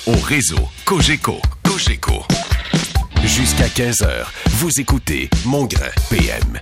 au réseau Cogeco. Jusqu'à 15h, vous écoutez Mongrain PM.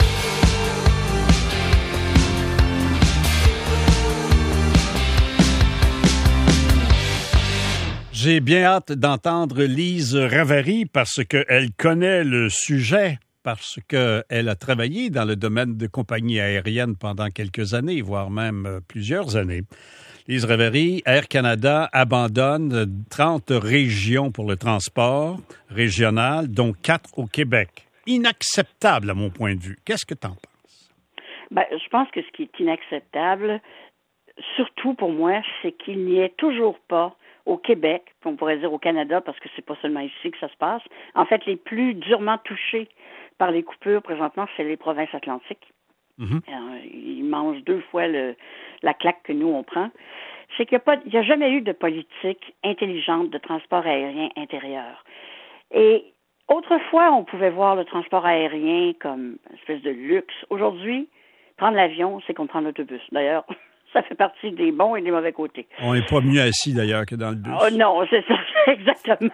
J'ai bien hâte d'entendre Lise Ravary parce qu'elle connaît le sujet, parce qu'elle a travaillé dans le domaine de compagnie aérienne pendant quelques années, voire même plusieurs années. Lise Ravary, Air Canada abandonne 30 régions pour le transport régional, dont 4 au Québec. Inacceptable à mon point de vue. Qu'est-ce que tu en penses? Je pense que ce qui est inacceptable, surtout pour moi, c'est qu'il n'y ait toujours pas au Québec, on pourrait dire au Canada, parce que c'est pas seulement ici que ça se passe. En fait, les plus durement touchés par les coupures présentement, c'est les provinces atlantiques. Mm-hmm. Ils mangent 2 fois la claque que nous, on prend. C'est qu'il n'y a jamais eu de politique intelligente de transport aérien intérieur. Et autrefois, on pouvait voir le transport aérien comme une espèce de luxe. Aujourd'hui, prendre l'avion, c'est comme prendre l'autobus. D'ailleurs, ça fait partie des bons et des mauvais côtés. On n'est pas mieux assis, d'ailleurs, que dans le bus. Oh non, c'est ça, exactement.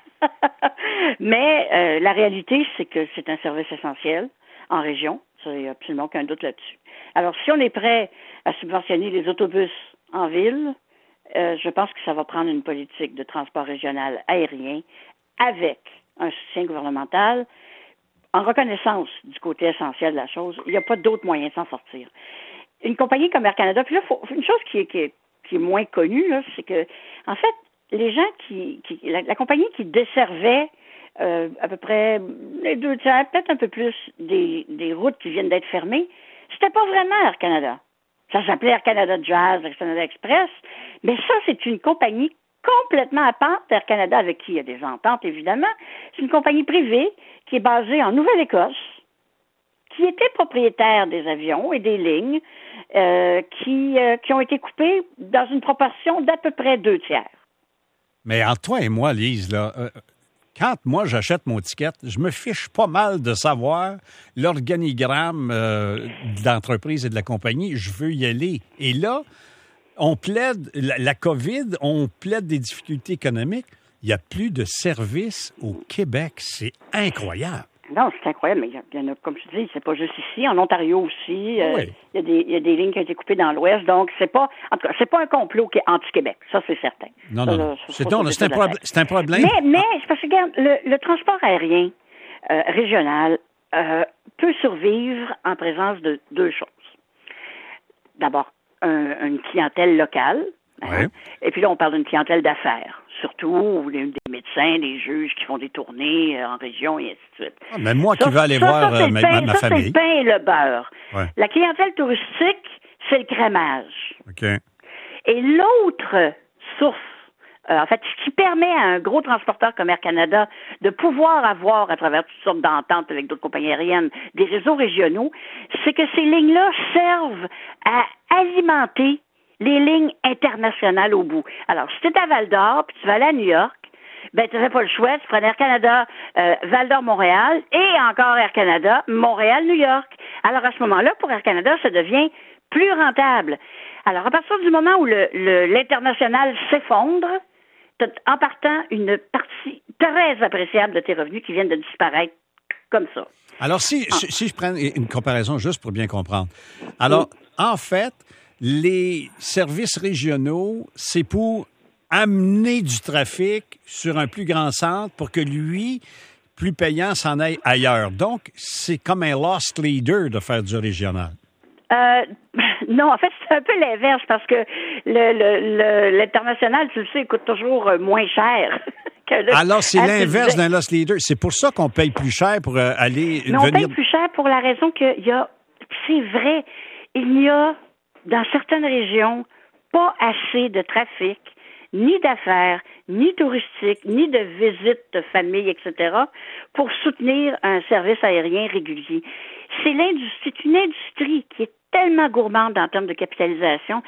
Mais la réalité, c'est que c'est un service essentiel en région. Il n'y a absolument aucun doute là-dessus. Alors, si on est prêt à subventionner les autobus en ville, je pense que ça va prendre une politique de transport régional aérien avec un soutien gouvernemental en reconnaissance du côté essentiel de la chose. Il n'y a pas d'autre moyen de s'en sortir. Une compagnie comme Air Canada, puis là, une chose qui est moins connue, là, c'est que, en fait, les gens la compagnie qui desservait à peu près les 2 tiers, peut-être un peu plus des routes qui viennent d'être fermées, c'était pas vraiment Air Canada. Ça s'appelait Air Canada Jazz, Air Canada Express, mais ça, c'est une compagnie complètement à part d'Air Canada, avec qui il y a des ententes, évidemment. C'est une compagnie privée qui est basée en Nouvelle-Écosse, qui était propriétaire des avions et des lignes qui ont été coupées dans une proportion d'à peu près 2 tiers. Mais entre toi et moi, Lise, là, quand moi j'achète mon ticket, je me fiche pas mal de savoir l'organigramme de l'entreprise et de la compagnie. Je veux y aller. Et là, on plaide la COVID, on plaide des difficultés économiques. Il n'y a plus de services au Québec. C'est incroyable. Non, c'est incroyable, mais il y en a, comme je dis, c'est pas juste ici, en Ontario aussi, oui. Il y a des lignes qui ont été coupées dans l'Ouest, donc c'est pas un complot qui est anti-Québec, ça c'est certain. Non. C'est un problème. Mais c'est parce que, regarde, le transport aérien régional peut survivre en présence de 2 choses. D'abord, une clientèle locale, ouais. Et puis là, on parle d'une clientèle d'affaires, surtout des médecins, des juges qui font des tournées en région et ainsi de suite. Même moi qui veux aller voir ma famille. Ça, c'est le pain et le beurre. Ouais. La clientèle touristique, c'est le crémage. OK. Et l'autre source, en fait, ce qui permet à un gros transporteur comme Air Canada de pouvoir avoir, à travers toutes sortes d'ententes avec d'autres compagnies aériennes, des réseaux régionaux, c'est que ces lignes-là servent à alimenter les lignes internationales au bout. Alors, si tu es à Val-d'Or, puis tu vas aller à New York, tu n'avais pas le choix, tu prenais Air Canada Val-d'Or-Montréal et encore Air Canada Montréal-New York. Alors, à ce moment-là, pour Air Canada, ça devient plus rentable. Alors, à partir du moment où l'international s'effondre, tu as en partant une partie très appréciable de tes revenus qui viennent de disparaître comme ça. Alors, si je prends une comparaison juste pour bien comprendre. Alors, en fait, les services régionaux, c'est pour amener du trafic sur un plus grand centre pour que lui, plus payant, s'en aille ailleurs. Donc, c'est comme un lost leader de faire du régional. Non, en fait, c'est un peu l'inverse parce que l'international, tu le sais, coûte toujours moins cher. Alors, c'est l'inverse d'un lost leader. C'est pour ça qu'on paye plus cher pour aller venir. On paye plus cher pour la raison qu'il y a, c'est vrai, il y a dans certaines régions pas assez de trafic, ni d'affaires, ni touristique, ni de visites de famille, etc., pour soutenir un service aérien régulier. C'est une industrie qui est tellement gourmande en termes de capitalisation.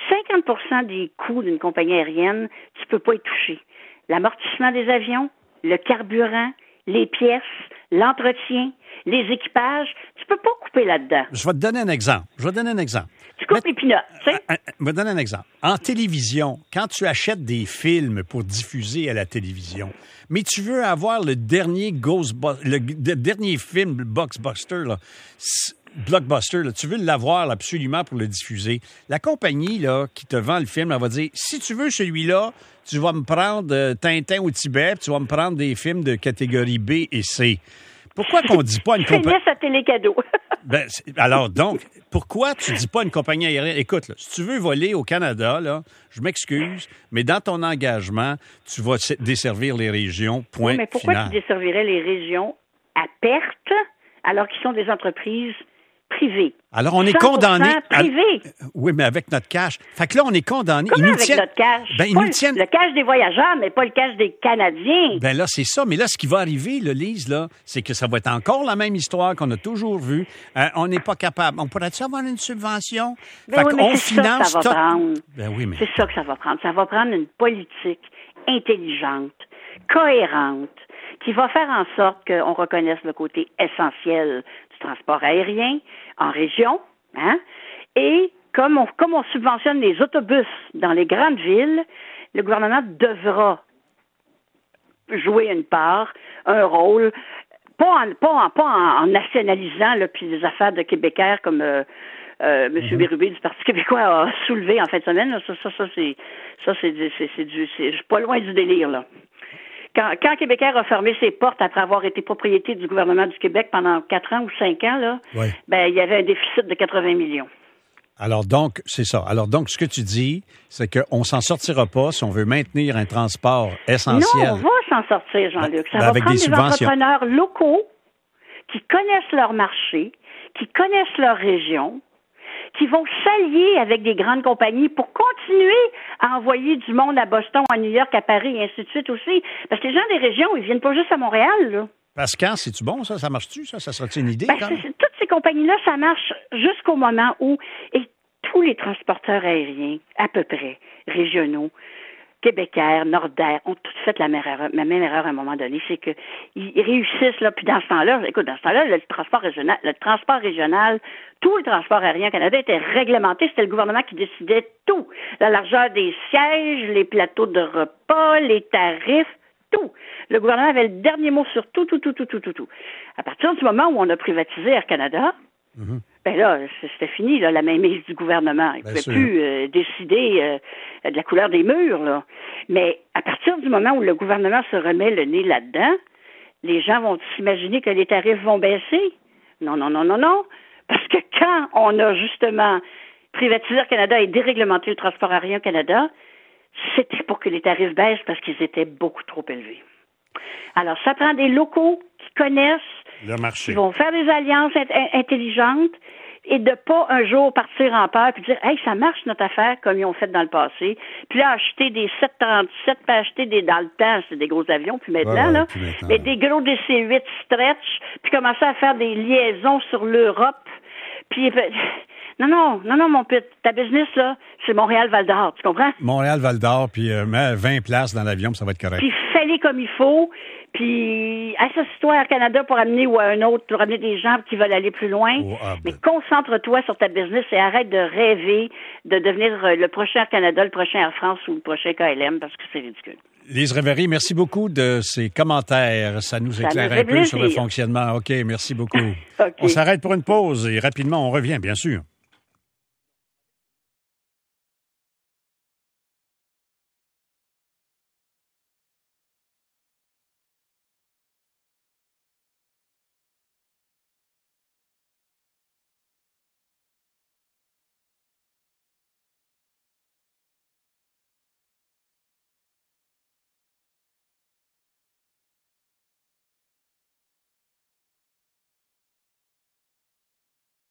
50% des coûts d'une compagnie aérienne, tu peux pas y toucher. L'amortissement des avions, le carburant, les pièces, l'entretien, les équipages. Tu peux pas couper là-dedans. Je vais te donner un exemple. Tu coupes les peanuts, tu sais. Je vais te donner un exemple. En télévision, quand tu achètes des films pour diffuser à la télévision, mais tu veux avoir le dernier le dernier film Blockbuster, là, tu veux l'avoir absolument pour le diffuser. La compagnie là, qui te vend le film, elle va dire, si tu veux celui-là, tu vas me prendre Tintin au Tibet, puis tu vas me prendre des films de catégorie B et C. Pourquoi qu'on dit pas à une compagnie... Finisse à télécadeau. Alors, donc, pourquoi tu dis pas à une compagnie aérienne, écoute, là, si tu veux voler au Canada, là, je m'excuse, mais dans ton engagement, tu vas desservir les régions, point final. Mais pourquoi tu desservirais les régions à perte alors qu'ils sont des entreprises privées? Alors, on est condamné. Privé. Oui, mais avec notre cash. Fait que là, on est condamné. Comment avec notre cash? Ben, Le cash des voyageurs, mais pas le cash des Canadiens. Ben là, c'est ça. Mais là, ce qui va arriver, Lise, là, c'est que ça va être encore la même histoire qu'on a toujours vue. On n'est pas capable. On pourrait-tu avoir une subvention? Ben oui, mais c'est finance ça que ça va prendre. Ben oui, mais... C'est ça que ça va prendre. Ça va prendre une politique intelligente, cohérente, qui va faire en sorte qu'on reconnaisse le côté essentiel du transport aérien en région, hein? Et comme on subventionne les autobus dans les grandes villes, le gouvernement devra jouer une part, un rôle, pas en nationalisant là, puis des affaires de Québécois comme M. Bérubé du Parti québécois a soulevé en fin de semaine. Là, je suis pas loin du délire là. Quand Québécois a fermé ses portes après avoir été propriété du gouvernement du Québec pendant 4 ans ou 5 ans, là, oui. Ben, il y avait un déficit de 80 millions. Alors donc, c'est ça. Alors donc, ce que tu dis, c'est qu'on s'en sortira pas si on veut maintenir un transport essentiel. Non, on va s'en sortir, Jean-Luc. Ça va avec prendre des des entrepreneurs locaux qui connaissent leur marché, qui connaissent leur région, qui vont s'allier avec des grandes compagnies pour continuer à envoyer du monde à Boston, à New York, à Paris et ainsi de suite aussi. Parce que les gens des régions, ils viennent pas juste à Montréal, là. Pascal, c'est-tu bon, ça? Ça marche-tu, ça? Ça serait-tu une idée? Toutes ces compagnies-là, ça marche jusqu'au moment où tous les transporteurs aériens, à peu près, régionaux, Québécois, Nordair, ont tous fait la même erreur à un moment donné, c'est qu'ils réussissent, là, puis dans ce temps-là, le transport régional, tout le transport aérien au Canada était réglementé, c'était le gouvernement qui décidait tout. La largeur des sièges, les plateaux de repas, les tarifs, tout. Le gouvernement avait le dernier mot sur tout. À partir du moment où on a privatisé Air Canada, ben là, c'était fini, là, la mainmise du gouvernement. Il ne pouvait plus décider de la couleur des murs, là. Mais à partir du moment où le gouvernement se remet le nez là-dedans, les gens vont s'imaginer que les tarifs vont baisser. Non. Parce que quand on a justement privatisé Air Canada et déréglementé le transport aérien au Canada, c'était pour que les tarifs baissent parce qu'ils étaient beaucoup trop élevés. Alors, ça prend des locaux qui connaissent, le marché, qui vont faire des alliances intelligentes et de pas un jour partir en peur puis dire « Hey, ça marche notre affaire comme ils ont fait dans le passé. » Puis là, acheter des 737, puis acheter dans le temps, c'est des gros avions, puis maintenant, mais des gros DC-8 stretch, puis commencer à faire des liaisons sur l'Europe. Puis... Non, mon pute. Ta business, là, c'est Montréal-Val-d'Or, tu comprends? Montréal-Val-d'Or, puis mets 20 places dans l'avion, puis ça va être correct. Puis fais-les comme il faut, puis associe-toi à Air Canada pour amener ou à un autre, pour amener des gens qui veulent aller plus loin. Mais concentre-toi sur ta business et arrête de rêver de devenir le prochain Air Canada, le prochain Air France ou le prochain KLM, parce que c'est ridicule. Lise Ravary, merci beaucoup de ces commentaires. Ça nous éclaire un peu sur le fonctionnement. OK, merci beaucoup. Okay. On s'arrête pour une pause et rapidement, on revient, bien sûr.